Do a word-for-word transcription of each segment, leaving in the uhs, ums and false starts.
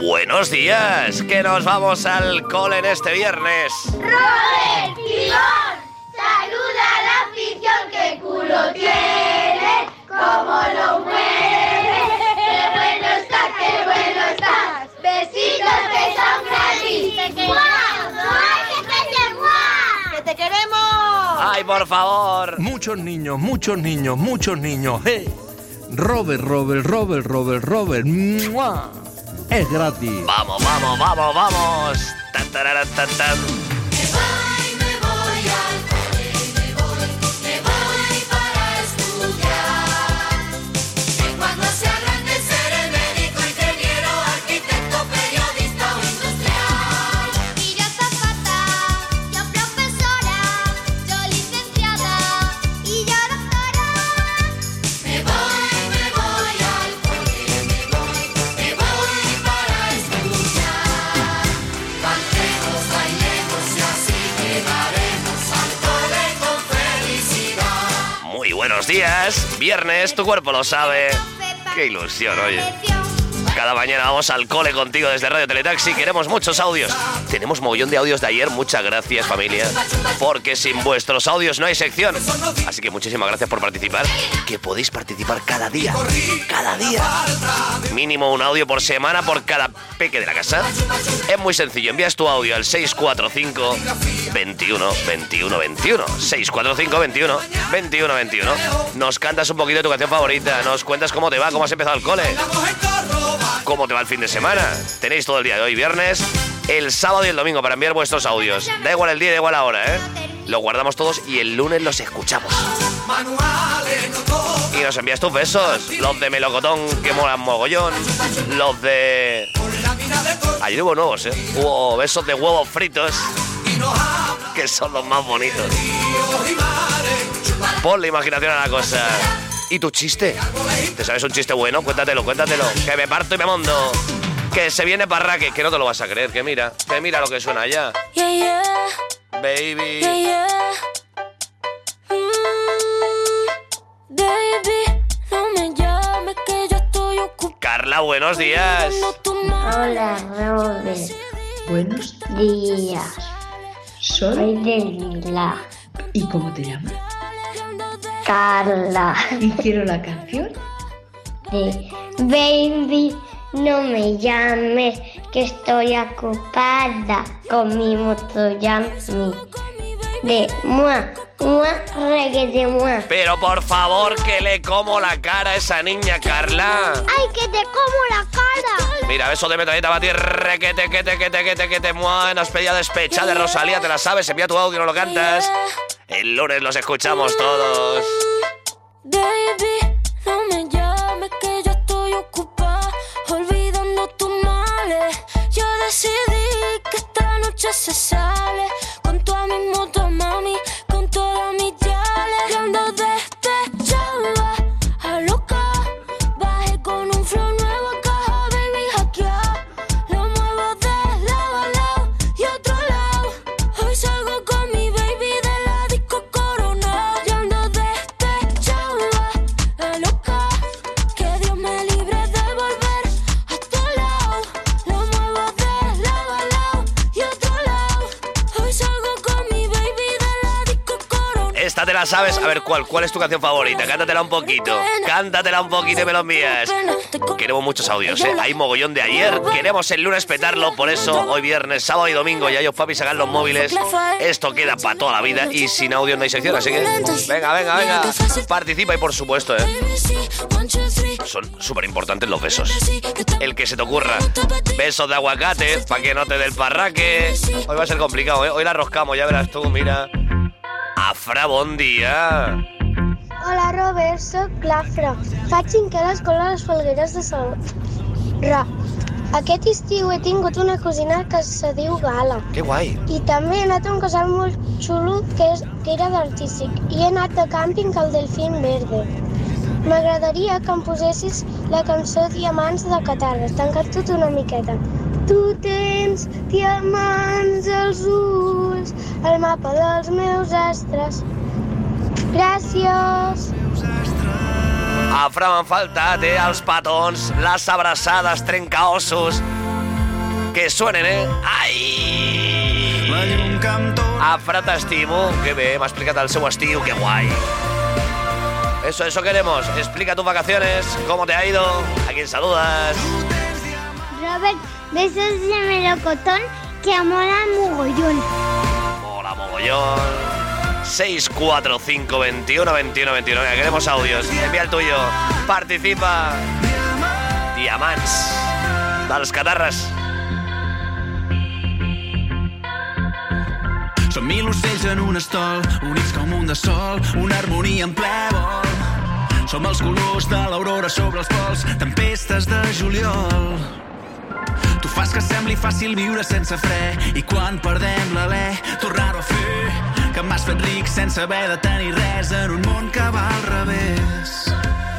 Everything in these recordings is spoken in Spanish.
Buenos días, que nos vamos al cole en este viernes. ¡Robert Timón! ¡Saluda a la afición! ¡Qué culo tiene! ¡Cómo lo mueve! ¡Qué bueno está, qué bueno está! ¡Besitos que son gratis! ¡Guau! ¡Guau! ¡Que te queremos! ¡Ay, por favor! Muchos niños, muchos niños, muchos niños. ¡Hey! Robert, Robert, Robert, Robert, Robert. ¡Mua! Es gratis. Vamos, vamos, vamos, vamos. Tan, tarara, tan, tan. Buenos días, viernes, tu cuerpo lo sabe. Qué ilusión, oye. Cada mañana vamos al cole contigo desde Radio Teletaxi. Queremos muchos audios. Tenemos mogollón de audios de ayer. Muchas gracias, familia. Porque sin vuestros audios no hay sección. Así que muchísimas gracias por participar. Que podéis participar cada día. Cada día. Mínimo un audio por semana por cada peque de la casa. Es muy sencillo. Envías tu audio al seis cuatro cinco, veintiuno, veintiuno, veintiuno. seis cuatro cinco, veintiuno, veintiuno, veintiuno. Nos cantas un poquito de tu canción favorita. Nos cuentas cómo te va, cómo has empezado el cole. ¿Cómo te va el fin de semana? Tenéis todo el día de hoy, viernes, el sábado y el domingo para enviar vuestros audios. Da igual el día, da igual la hora, ¿eh? Los guardamos todos y el lunes los escuchamos. Y nos envías tus besos. Los de melocotón, que molan mogollón. Los de... Ayer hubo nuevos, ¿eh? Hubo besos de huevos fritos, que son los más bonitos. Ponle imaginación a la cosa. ¿Y tu chiste? ¿Te sabes un chiste bueno? Cuéntatelo, cuéntatelo. Que me parto y me mondo. Que se viene parraque, que no te lo vas a creer. Que mira, que mira lo que suena allá. Yeah, yeah. Baby. Yeah, yeah. Mm, baby, no me llames que yo estoy ocupada. Carla, buenos días. Hola, Robert. Buenos días. Soy Soy de Lila. ¿Y cómo te llamas? Carla. Y quiero la canción. De Baby, no me llames, que estoy ocupada con mi Motoyami. De Mua, Mua, reggae de Mua. Pero por favor, que le como la cara a esa niña, Carla. ¡Ay, que te como la cara! Mira, beso de metralleta para ti, requete, que te, que te, que te, que te, mua, nos pedía despecha de Rosalía, te la sabes, envía tu audio, no lo cantas. El lunes los escuchamos todos. Baby, no me llames que yo estoy ocupada olvidando tus males. Yo decidí que esta noche se sale con toda mi moto, mami, con todas mis yales. Yo ando despechada, a loca, bajé con un flow nuevo a caja, baby, hackeado. Lo muevo de lado a lado y otro lado. Hoy salgo con mi baby de la disco Corona. Yo ando despechada, a loca, que Dios me libre de volver a tu lado. Lo muevo de lado a lado y otro lado. Hoy salgo con mi baby de la disco Corona. Esta te la sabes. A ver, ¿cuál, cuál es tu canción favorita? Cántatela un poquito. Cántatela un poquito y me lo envías. Queremos muchos audios, ¿eh? Hay mogollón de ayer. Queremos el lunes petarlo. Por eso, hoy viernes, sábado y domingo, ya ellos papis sacan los móviles. Esto queda para toda la vida y sin audio no hay sección. Así que, venga, venga, venga. Participa y por supuesto, ¿eh? Son súper importantes los besos. El que se te ocurra. Besos de aguacate, para que no te dé el parraque. Hoy va a ser complicado, ¿eh? Hoy la roscamos, ya verás tú, mira. Afra, bon dia. Hola, Robert, soc l'Afra. Faig cinquè a l'escola a les Falgueres de Salrà. Aquest estiu he tingut una cosina que se diu Gala. Que guai. I també he anat a un casal molt xulo que, és, que era d'artístic. I he anat de càmping al Delfín Verde. M'agradaria que em posessis la cançó Diamants de Catarres. Tanca't tot una miqueta. Tu tens diamants als ulls, el mapa dels meus astres. Gràcies. Afra, m'han faltat, eh? Els petons, les abraçades, trencaossos. Que suenen, eh? Ai! A Frata Estimu, que bé, m'ha explicat el seu estiu, que guai. Eso, eso queremos. Explica tus vacaciones, cómo te ha ido, a quién saludas. Robert, besos de melocotón que mola mogollón. Mola mogollón. seis cuatro cinco veintiuno veintiuno veintiuno. Ya queremos audios. Envía el tuyo. Participa. Diamants dels Catarres. Som mil ocells en un estol, units com un de sol, una harmonia en ple vol. Som els colors de l'aurora sobre els pols, tempestes de juliol. Tu fas que sembli fàcil viure sense fre, i quan perdem l'alè, tornar-ho a fer. Que m'has fet ric sense haver de tenir res en un món que va al revés.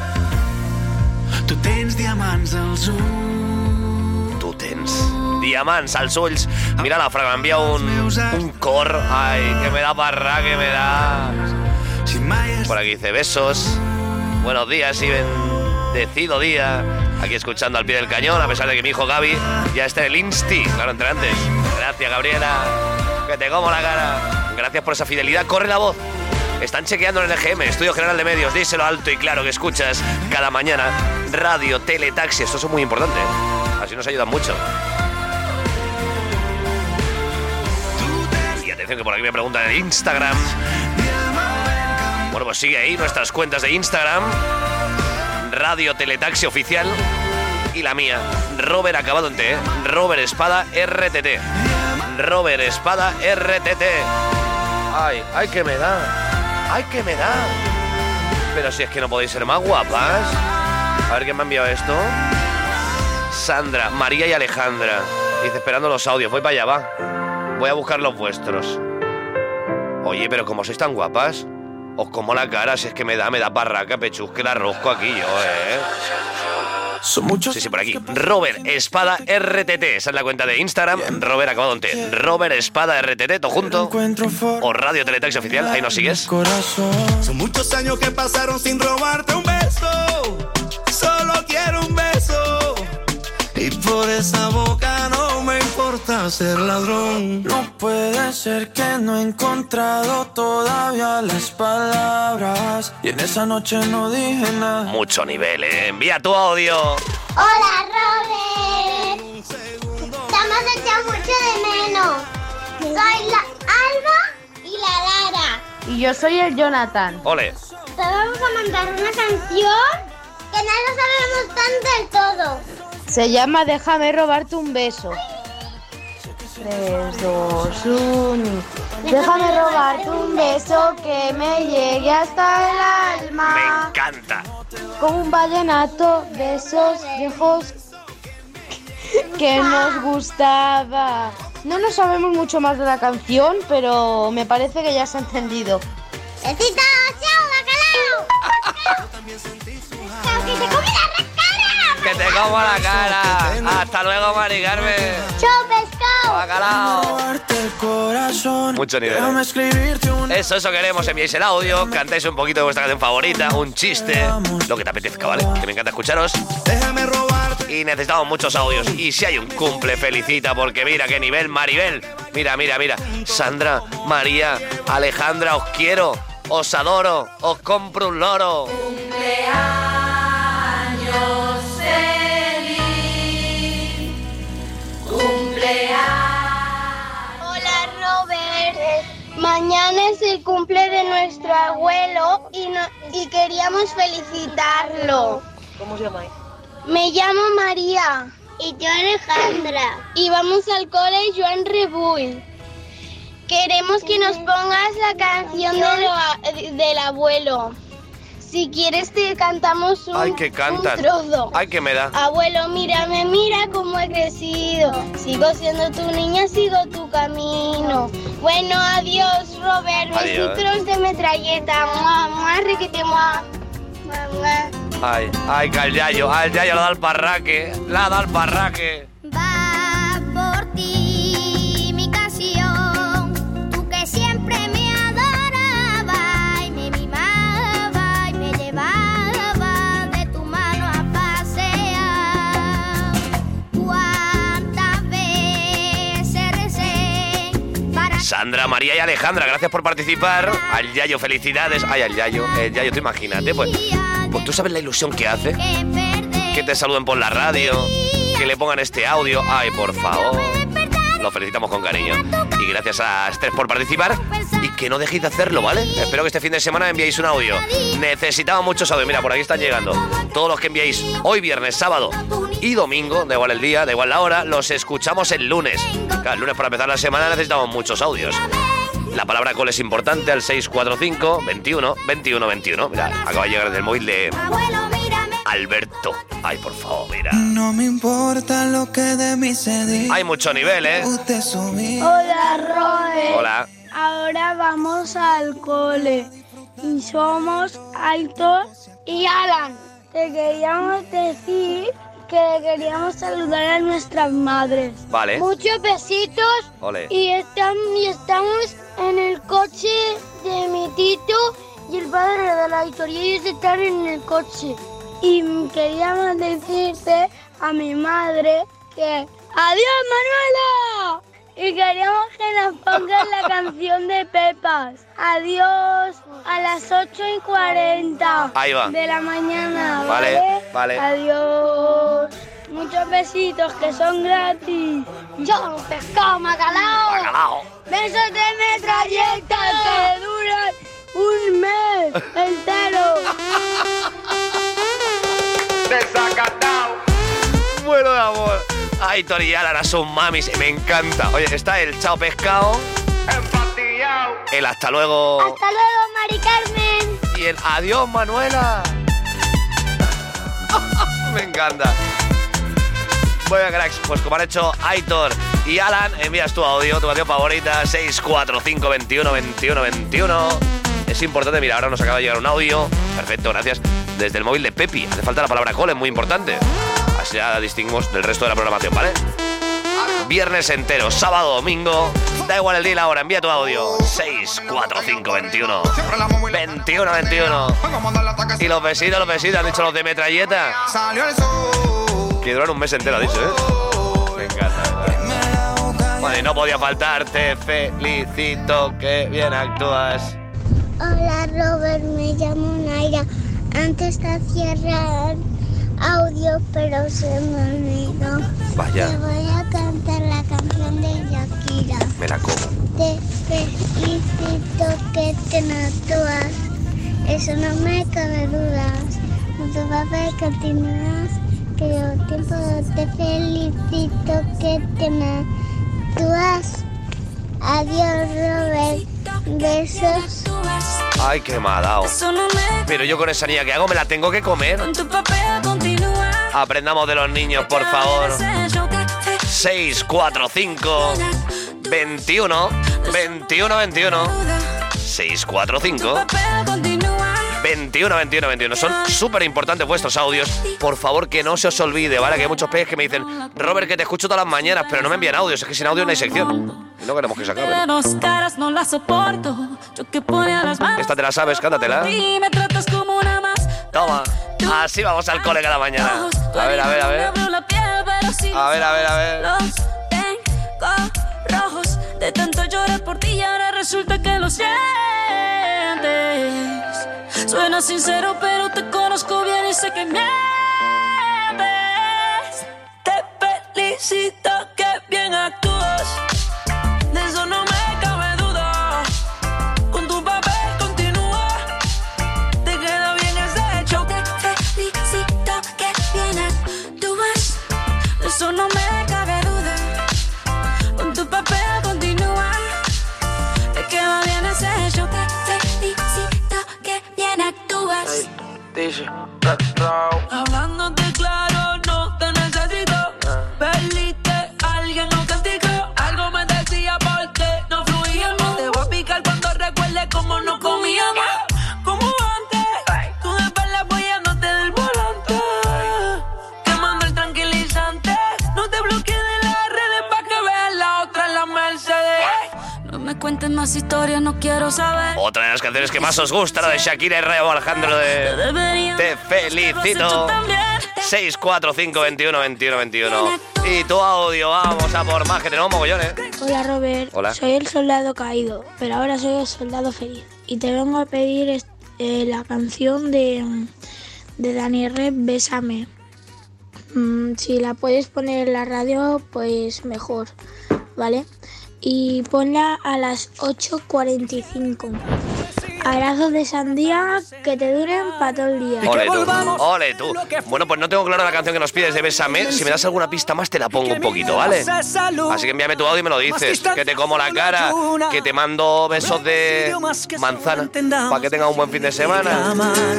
Tu tens diamants als ulls. Tu tens diamants als ulls. Mira la Fraga, m'envia un, un cor. Ay, que me da parra, que me da. Por aquí dice besos. Buenos días y bendecido día. Aquí escuchando al pie del cañón, a pesar de que mi hijo Gaby ya está en el Insti. Claro, entre antes. Gracias, Gabriela. Que te como la cara. Gracias por esa fidelidad. Corre la voz. Están chequeando en el E G M, Estudio General de Medios. Díselo alto y claro que escuchas cada mañana radio, teletaxi. Esto es muy importante, ¿eh? Así nos ayudan mucho. Y atención que por aquí me preguntan en Instagram. Bueno, pues sigue ahí nuestras cuentas de Instagram. Radio Teletaxi Oficial. Y la mía, Robert acabado en T, ¿eh? Robert Espada R T T. Robert Espada R T T. Ay, ay que me da. Ay que me da. Pero si es que no podéis ser más guapas. A ver quién me ha enviado esto. Sandra, María y Alejandra. Dice, esperando los audios. Voy para allá, va. Voy a buscar los vuestros. Oye, pero como sois tan guapas, os como la cara. Si es que me da, me da barraca, pechus, que la rosco aquí yo, eh. Son muchos. Sí, sí, por aquí. Robert Espada R T T. Esa es la cuenta de Instagram. Robert acabado en T. Robert Espada R T T, todo junto. O Radio Teletaxi Oficial. Ahí nos sigues. Son muchos años que pasaron sin robarte un beso. Solo quiero un beso. Y por esa boca no me importa ser ladrón. No puede ser que no he encontrado todavía las palabras. Y en esa noche no dije nada. Mucho nivel, ¿eh? Envía tu audio. Hola, Robert. Te hemos echado mucho de menos. Soy la Alba y la Lara. Y yo soy el Jonathan. Ole. Te vamos a mandar una canción que no lo sabemos tan del todo. Se llama Déjame robarte un beso. tres, dos, uno. Déjame robarte un beso que me llegue hasta el alma. Me encanta. Como un vallenato de esos viejos que nos gustaba. No nos sabemos mucho más de la canción, pero me parece que ya se ha entendido. ¡Besito! ¡Chao, bacalao! ¡Chao, que te come la cara! Que te como la cara. Hasta luego, Mari Carmen. ¡Chao, pescado! Bacalao. Mucho nivel. Eso, eso queremos. Enviáis el audio, cantáis un poquito de vuestra canción favorita, un chiste, lo que te apetezca, ¿vale? Que me encanta escucharos. Y necesitamos muchos audios. Y si hay un cumple, felicita, porque mira qué nivel, Maribel. Mira, mira, mira. Sandra, María, Alejandra, os quiero, os adoro, os compro un loro. Cumpleaños feliz. Cumpleaños. Hola, Robert. Mañana es el cumple de nuestro abuelo y, no, y queríamos felicitarlo. ¿Cómo se llama? Me llamo María. Y yo, Alejandra. Y vamos al cole Joan Rebull. Queremos que nos pongas la canción de lo, del abuelo. Si quieres te cantamos un, Ay, que cantan. un trozo. Ay, que me da. Abuelo, mírame, mira cómo he crecido. Sigo siendo tu niña, sigo tu camino. Bueno, adiós, Robert. Adiós. Besitos de metralleta. Mua, mua, riquete, mua. Mua, mua. Ay, ay, que al yayo, al yayo la da el parraque, la da el parraque. Va por ti mi canción, tú que siempre me adoraba y me mimaba y me llevaba de tu mano a pasear. Cuántas veces Sandra, María y Alejandra, gracias por participar. Al Yayo, felicidades. Ay, al Yayo, el Yayo, tú imagínate, pues, pues tú sabes la ilusión que hace. Que te saluden por la radio, que le pongan este audio. Ay, por favor. Lo felicitamos con cariño. Y gracias a Esther por participar. Y que no dejéis de hacerlo, ¿vale? Espero que este fin de semana enviéis un audio. Necesitamos muchos audios. Mira, por aquí están llegando. Todos los que enviéis hoy, viernes, sábado y domingo, da igual el día, da igual la hora, los escuchamos el lunes. Claro, el lunes para empezar la semana necesitamos muchos audios. La palabra call es importante al seis cuatro cinco, veintiuno, veintiuno, veintiuno. Mira, acaba de llegar desde el móvil de Alberto. Ay, por favor, mira. No me importa lo que de mí se diga. Hay mucho nivel, ¿eh? Hola, Robert. Hola. Ahora vamos al cole. Y somos Aitor y Alan. Te queríamos decir que queríamos saludar a nuestras madres. Vale. Muchos besitos. Ole. Y estamos, y estamos en el coche de mi tito y el padre de la Aitor. Y ellos están en el coche. Y queríamos decirte a mi madre que ¡adiós, Manuela! Y queríamos que nos pongan la canción de Pepas. Adiós a las ocho y cuarenta Ahí va. de la mañana. Vale, ¿vale? vale. Adiós. Muchos besitos que son gratis. Yo, un pescado macalao. Bacalao. Besos de metralleta que duran un mes entero. Desacatado. Bueno de amor. Ay, Tori y Alan son mamis, me encanta. Oye, está el chao pescado, el hasta luego. Hasta luego, Mari Carmen. Y el adiós, Manuela. Me encanta. Bueno, cracks, pues como han hecho Aitor y Alan, envías tu audio, tu canción favorita, seis cuatro cinco, veintiuno, veintiuno, veintiuno. Es importante, mira, ahora nos acaba de llegar un audio. Perfecto, gracias. Desde el móvil de Pepi. Hace falta la palabra call, es muy importante. Así ya distinguimos del resto de la programación, ¿vale? Viernes entero, sábado, domingo. Da igual el día y la hora, envía tu audio. seis cuatro cinco, veintiuno, veintiuno, veintiuno. Y los besitos, los besitos, han dicho los de metralleta. Que duran un mes entero, ha dicho, ¿eh? Me encanta, ¿verdad? Bueno, y no podía faltar, te felicito, que bien actúas. Hola, Robert, me llamo Naira. Antes te hacía audio, pero se me olvidó. Vaya. Te voy a cantar la canción de Shakira. Me la como. Te felicito que te actúas. Eso no me cabe dudas. Con tu papel continúas. Que yo tiempo te felicito que te actúas. Adiós, Robert. Besos. Ay, qué me ha dado. Pero yo con esa niña que hago me la tengo que comer. Aprendamos de los niños, por favor. seis cuatro cinco, veintiuno, veintiuno, veintiuno. seis cuatro cinco, veintiuno, veintiuno, veintiuno. Son súper importantes vuestros audios. Por favor, que no se os olvide, ¿vale? Que hay muchos peques que me dicen, Robert, que te escucho todas las mañanas, pero no me envían audios. Es que sin audio no hay sección. Y no queremos que se acabe. Esta te la sabes, cántatela. Toma. Así vamos al cole cada mañana. A ver, a ver, a ver. A ver, a ver, a ver. Los tengo rojos de tanto llorar por ti y ahora resulta que lo sientes. Suena sincero, pero te conozco bien y sé que mientes. Te felicito que bien actúas. De eso no me cabe duda. Con tu papel continúa. Te queda bien ese hecho. Te felicito que bien actúas. De eso no me cabe duda. Con tu papel continúa. Te queda bien ese hecho. Te felicito que bien actúas. Hablándote claro, no te necesito. Perdiste, alguien no castigó. Algo me decía porque no fluíamos. Te voy a picar cuando recuerde cómo no comíamos. Como antes, tú de perla apoyándote del volante. Quemando el tranquilizante. No te bloquees. cuentes más historias, no quiero saber. Otra de las canciones que más os gusta, la de Shakira y Rauw Alejandro de Te felicito. seis cuatro cinco veintiuno veintiuno veintiuno. Y tu audio, vamos a por más, que tenemos mogollones. Hola Robert, Hola. soy el soldado caído, pero ahora soy el soldado feliz. Y te vengo a pedir eh, la canción de, de Dani Red, Bésame. Mm, si la puedes poner en la radio, pues mejor, ¿vale? Y ponla a las ocho cuarenta y cinco. Abrazos de sandía que te duren para todo el día. Ole tú, ole tú. Bueno, pues no tengo claro la canción que nos pides de Bésame. Si me das alguna pista más te la pongo un poquito, ¿vale? Así que envíame tu audio y me lo dices. Que te como la cara, que te mando besos de manzana para que tengas un buen fin de semana.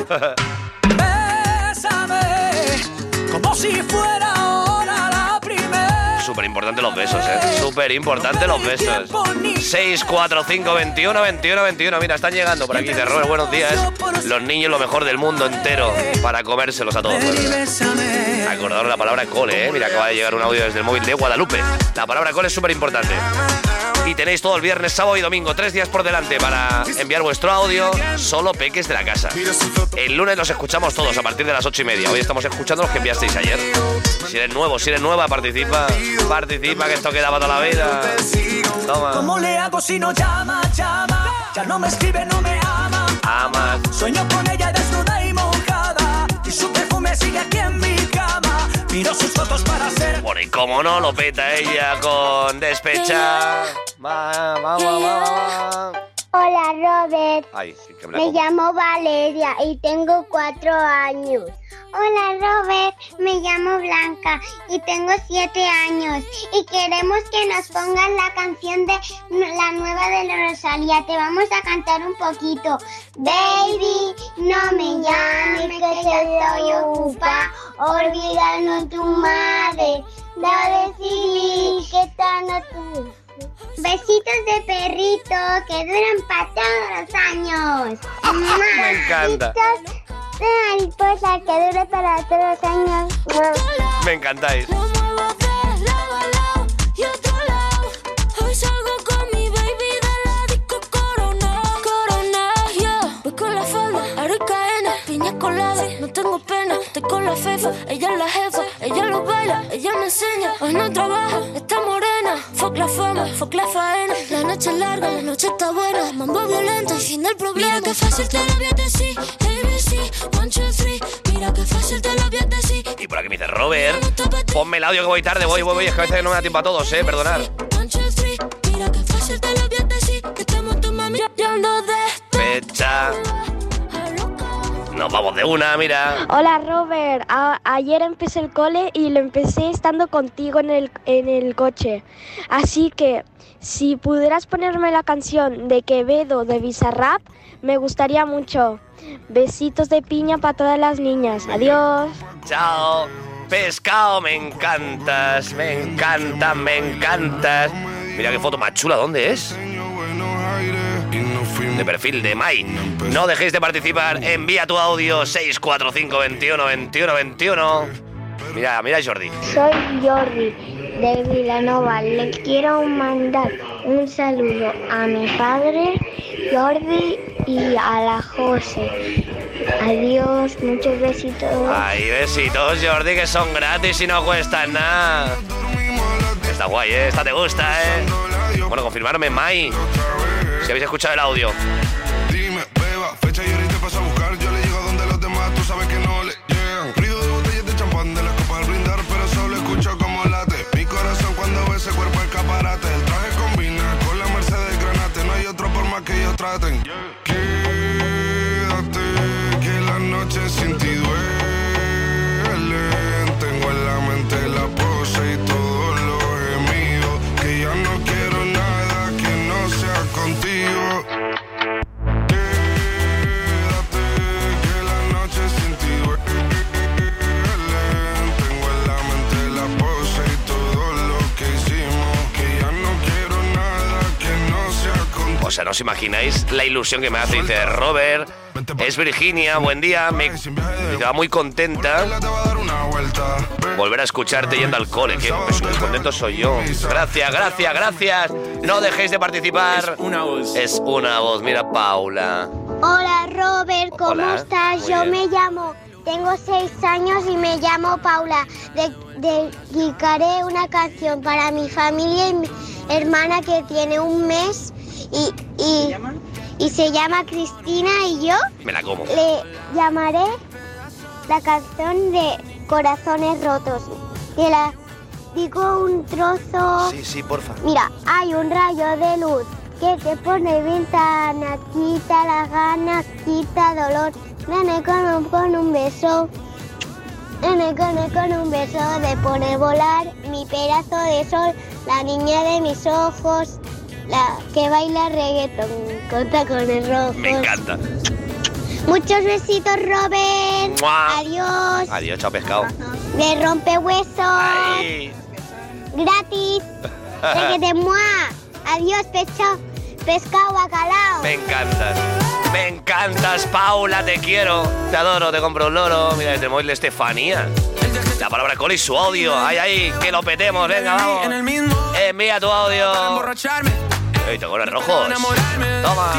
Bésame como si fuera ahora la primera. Súper importante los besos, ¿eh? Súper importante los besos. seis cuatro cinco veintiuno veintiuno veintiuno. Mira, están llegando por aquí. De Robert, buenos días. Los niños, lo mejor del mundo entero, para comérselos a todos. Acordaros la palabra cole, ¿eh? Mira, acaba de llegar un audio desde el móvil de Guadalupe. La palabra cole es súper importante. Y tenéis todo el viernes, sábado y domingo, tres días por delante para enviar vuestro audio, solo peques de la casa. El lunes los escuchamos todos a partir de las ocho y media. Hoy estamos escuchando los que enviasteis ayer. Si eres nuevo, si eres nueva, participa. Participa, que esto queda para toda la vida. Toma. ¿Cómo le hago si no llama, llama? Ya no me escribe, no me ama. Amas. Sueño con ella desnuda y mojada, y su perfume sigue aquí en mi cama. Miro sus fotos para hacer. Bueno, y cómo no, lo peta ella con Despecha. Va, va, va, va. Hola Robert, Ay, que me la me como. llamo Valeria y tengo cuatro años. Hola Robert, me llamo Blanca y tengo siete años y queremos que nos pongan la canción de la nueva de la Rosalía. Te vamos a cantar un poquito. Baby, no me llames que ya estoy ocupada, olvidando tu madre. No decidí que tal no tú. Besitos de perrito que duran para todos los años. Me encanta. Besitos de mariposa que dure para todos los años. Me encantáis. Y otro lado, hoy salgo con mi baby de la disco Corona, Corona, yeah. Voy con la falda, aricaena, piña colada, no tengo pena, estoy con la fefa, ella es la jefa, ella lo baila, ella me enseña, hoy no trabaja, está morena, fuck la fama, fuck la faena, la noche es larga, la noche está buena, mambo violento, el fin del problema. Mira que fácil te lo voy a decir, A B C, one, two, three, mira que fácil te lo voy a decir. Y por aquí me dice Robert, ponme el audio que voy tarde, voy, voy, voy, es que a veces no me da tiempo a todos, eh, perdonad. Mira que fácil te lo voy a decir, que estamos tu mami, yo ando de Fecha. Nos vamos de una, mira. Hola Robert, A- ayer empecé el cole y lo empecé estando contigo en el, en el coche. Así que si pudieras ponerme la canción de Quevedo de Bizarrap, me gustaría mucho. Besitos de piña para todas las niñas. Adiós. Chao. Pescado, me encantas, me encantas, me encantas. Mira qué foto más chula, ¿dónde es? De perfil de Mai. No dejéis de participar, envía tu audio seis cuatro cinco veintiuno veintiuno veintiuno. Mira, mira Jordi. Soy Jordi de Vilanova. Le quiero mandar un saludo a mi padre, Jordi, y a la José. Adiós, muchos besitos. Ay, besitos Jordi, que son gratis y no cuestan nada. Está guay, ¿eh? Esta te gusta, ¿eh? Bueno, confirmarme, Mai, si habéis escuchado el audio. Dime, beba, fecha y ahorita paso a buscar. Yo le llego donde los demás, tú sabes que no le llegan. Ruido de botellas de champán, de las copas al brindar, pero solo escucho como late mi corazón cuando ve ese cuerpo escaparate. El traje combina con la Mercedes Granate. No hay otro por más que ellos traten. Quédate, que la noche sin ti duele. Tengo en la mente la pose y todo lo gemido. Que ya no quiero nada que no sea contigo. O sea, no os imagináis la ilusión que me hace. Dice Robert, es Virginia, buen día. Me, me va muy contenta volver a escucharte yendo al cole. Que pues, muy contento soy yo. Gracias, gracias, gracias. No dejéis de participar. Es una voz. Es una voz. Mira, Paula. Hola Robert, ¿cómo Hola, estás? muy Yo bien. me llamo, tengo seis años y me llamo Paula. De- dedicaré una canción para mi familia y mi hermana que tiene un mes y, y, y se llama Cristina y yo Me la como. le llamaré la canción de Corazones Rotos. Te la digo un trozo. Sí, sí, porfa. Mira, hay un rayo de luz que te pone ventana, quita las ganas, quita dolor. Nene con un, con un beso, nene con, con un beso de pone volar mi pedazo de sol, la niña de mis ojos, la que baila reggaetón con tacones rojos. Me encanta. Muchos besitos, Robert. ¡Mua! Adiós. Adiós, chao pescado. De rompehuesos. Ay. Gratis. De que te muá. Adiós, pecho. Pescado bacalao. Me encantas. Me encantas, Paula, te quiero. Te adoro, te compro un loro. Mira, este móvil de Estefanía. La palabra col y su audio. Ay, ay, que lo petemos. Venga, vamos. Envía tu audio. Ey, te colores rojos. Toma.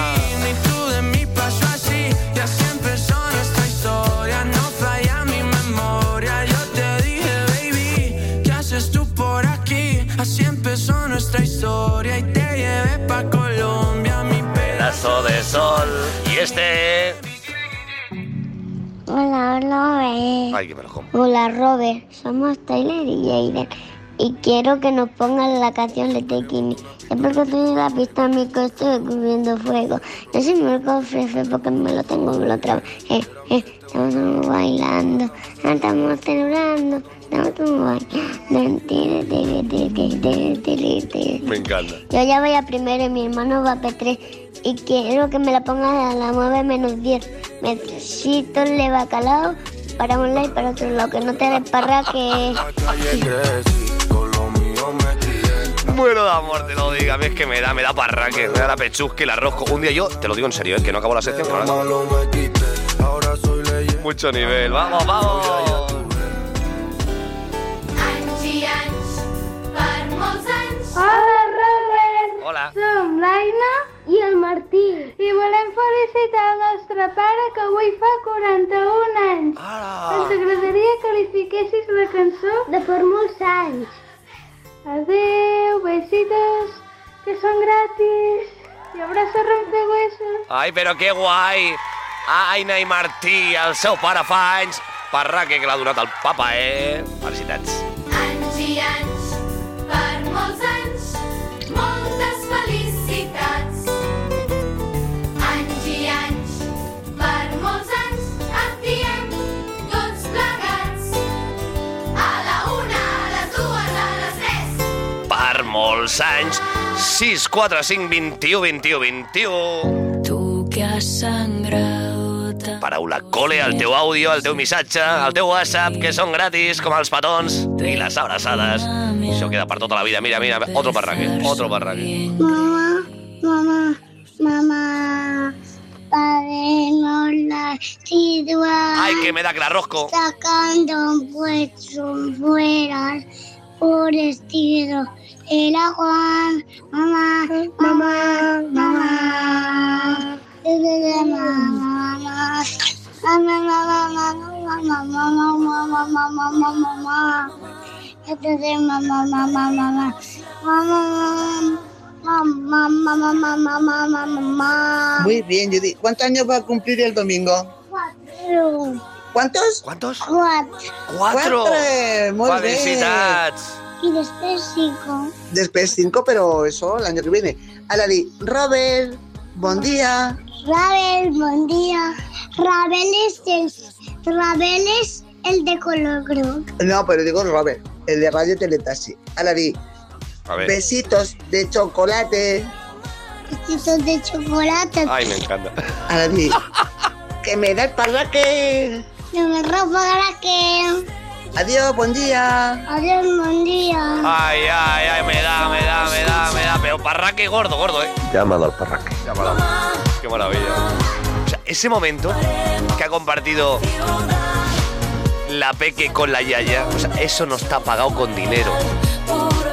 Y así empezó nuestra historia, no falla mi memoria. Yo te dije, baby, ¿qué haces tú por aquí? Así empezó nuestra historia y te llevé pa' Colombia, mi Pedazo de sol. Y este. Hola, Robert. Ay, que me lo como. Hola, Robert. Somos Tyler y Jaden. Y quiero que nos pongan la canción de Tequini. Es porque estoy en la pista, mi coche cubriendo fuego. No se me cofre porque me lo tengo otra vez. Eh, eh, estamos bailando, estamos celebrando, estamos bailando. Me encanta. Yo ya voy a primero y mi hermano va a P tres. Y quiero que me la pongan a las nueve menos diez. Necesito de bacalao para un lado y para otro lado. Que no te desparraque. Muero de amor, te lo digo. A mí es que me da, me da parraque, me da la pechusca y la rosco. Un día yo, te lo digo en serio, es que no acabo la sección. Que no la acabo. Mucho nivel, vamos, vamos. Hola, Robert. Hola. Som l'Aina i el Martí. I volem felicitar el nostre pare que avui fa quaranta-un anys. Ens agradaria que li fiquessis la cançó de per molts anys. Adeu, besitos, que son gratis. I abrazo rompehuesos. Ai, però que guai. Aina i Martí, el seu pare fa anys. Parraque que l'ha donat el papa, eh? Felicitats. Anys i anys, per molts anys, moltes felicitats. Anys i anys, per molts anys, et diem tots plegats. A la una, a les dues, a les tres. Per molts anys. sis, quatre, cinc, vint-i-u, vint-i-u, vint-i-u. Tú que has sangrado. Paraula cole, el teu àudio, el teu missatge, el teu WhatsApp, que són gratis, com els petons i les abraçades. Això queda per tota la vida. Mira, mira, otro parraque, otro parraque. Mamá, mamá, mamá. Padre, no la ciudad. Ay, que me da que la rosco. Sacando un puesto fuera por estilo. El agua, mamá, mamá, mamá. Mamá, mamá, mamá, mamá, mamá, mamá, mamá, mamá, mamá. Entonces, mamá, mamá, mamá, mamá, mamá, mamá, mamá, mamá, mamá. Muy bien, Judy. ¿Cuántos años va a cumplir el domingo? Cuatro. ¿Cuántos? ¿Cuántos? Cuatro. Cuatro. Quatre. Molt bé. Felicitats. Y después cinco. Després cinco, pero eso el año que viene. Ahora di, Robert, bon dia. Rabel, buen día. Rabel es el, Rabel es el de color gris. No, pero digo Robert, el de Radio Teletaxi. Ahora di, A ver. besitos de chocolate. Besitos de chocolate. Ay, me encanta. Ahora di, que me da el parraque. No me roba que. Adiós, buen día. Adiós, buen día. Ay, ay, ay, me da, me da, me da, me da. Pero parraque gordo, gordo, ¿eh? Llámalo al parraque. Llámalo. Qué maravilla. O sea, ese momento que ha compartido la Peque con la Yaya, o sea, eso no está pagado con dinero.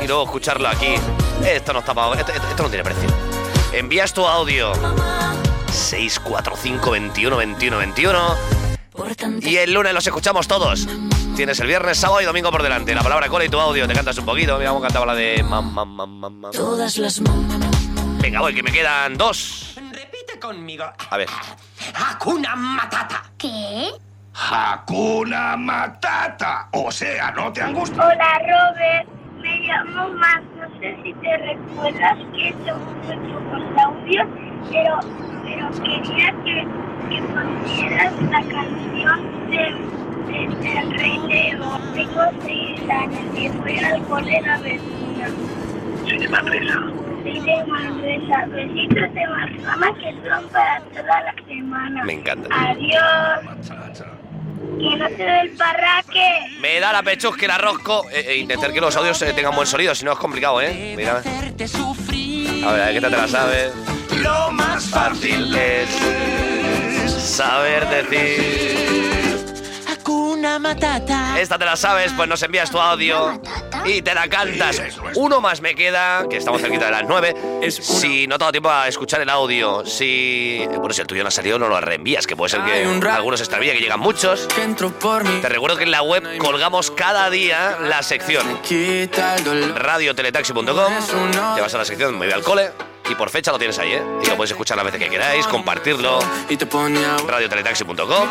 y luego escucharlo aquí. Esto no está pagado, esto, esto, esto no tiene precio. Envías tu audio seis cuatro cinco, veintiuno, veintiuno, veintiuno y el lunes los escuchamos todos. Tienes el viernes, sábado y domingo por delante. La palabra cole y tu audio, te cantas un poquito. Mira cómo cantaba la de mam, mam, mam, mam, mam. Todas las... Venga, voy, que me quedan dos. Repite conmigo. A ver. Hakuna Matata. ¿Qué? Hakuna Matata. O sea, ¿no te angustia? Hola, Robert. Me llamo Max. No sé si te recuerdas que he hecho muchos audios, pero, pero quería que, que pusieras la canción de... El Rey León. Tengo seis años y voy al cole la vecina. Soy de Manresa. Soy de Manresa. Besitos de Marzama que son para toda la semana. Me encanta. Adiós. Que no te dé el parraque. Me da la pechusca, la rosco. Eh, eh, intentar que los audios eh, tengan buen sonido, si no es complicado, ¿eh? Mira. A ver, a ver, ¿qué te la sabes? Lo más fácil es saber decir. Hakuna Matata. Esta te la sabes, pues nos envías tu audio y te la cantas. Uno más me queda, que estamos cerquita de las nueve. Si no tengo tiempo a escuchar el audio, si... Bueno, si el tuyo no ha salido, no lo reenvías, que puede ser que algunos extravíen, que llegan muchos. Te recuerdo que en la web colgamos cada día la sección radio teletaxi punto com. Te vas a la sección Me voy al cole y por fecha lo tienes ahí, ¿eh? Y lo podéis escuchar las veces que queráis, compartirlo. radio teletaxi punto com.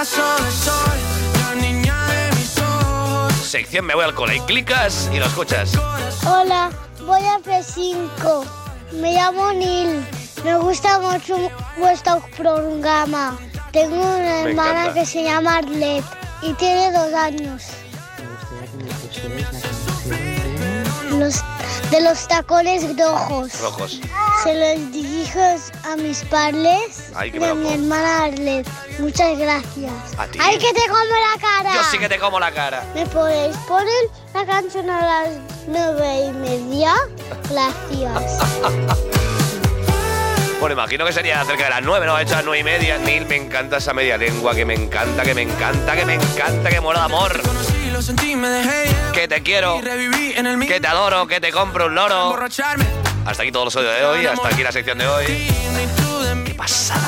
Sección Me voy al cole y clicas y lo escuchas. Hola, voy a P cinco. Me llamo Neil. Me gusta mucho vuestro programa. Tengo una Me hermana encanta. que se llama Arlet y tiene dos años. Los, de los tacones rojos. Rojos. Se los dirijo a mis padres Ay, qué de bravo. mi hermana Arlet. Muchas gracias. A ti. ¡Ay, que te como la cara! Yo sí que te como la cara. ¿Me podéis poner la canción a las nueve y media? Gracias. Bueno, imagino que sería cerca de las nueve, ¿no? Ha hecho las nueve y media. Neil, me encanta esa media lengua, que me encanta, que me encanta, que me encanta, que muero de amor. Que te quiero, que te adoro, que te compro un loro. Hasta aquí todos los audios de hoy, hasta aquí la sección de hoy. ¡Qué pasada!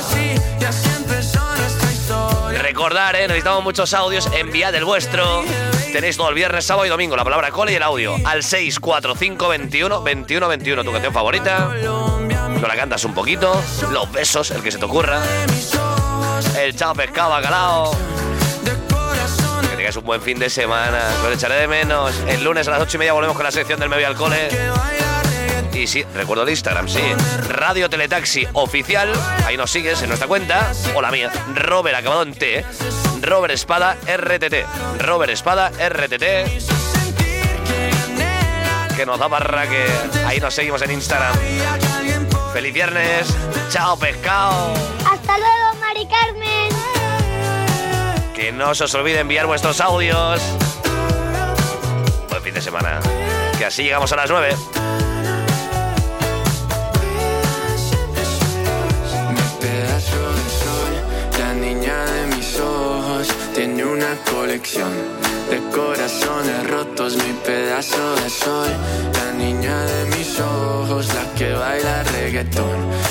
Recordar, ¿eh? Necesitamos muchos audios, enviad el vuestro. Tenéis todo el viernes, sábado y domingo la palabra cole y el audio al seis cuatro cinco, veintiuno, veintiuno, veintiuno. Tu canción favorita, no la cantas un poquito, los besos, el que se te ocurra, el chao pescado bacalao. Que tengáis un buen fin de semana, os echaré de menos. El lunes a las ocho y media volvemos con la sección del Me voy al cole. Y sí, recuerdo el Instagram, sí. Radio Teletaxi Oficial. Ahí nos sigues en nuestra cuenta. O la mía, Robert acabado en T. Robert Espada R T T. Robert Espada R T T. Que nos da barra que ahí nos seguimos en Instagram. Feliz viernes. Chao, pescado. Hasta luego, Mari Carmen. Que no se os olvide enviar vuestros audios. Buen fin de semana. Que así llegamos a las nueve. Tiene una colección de corazones rotos, mi pedazo de sol. La niña de mis ojos, la que baila reggaetón.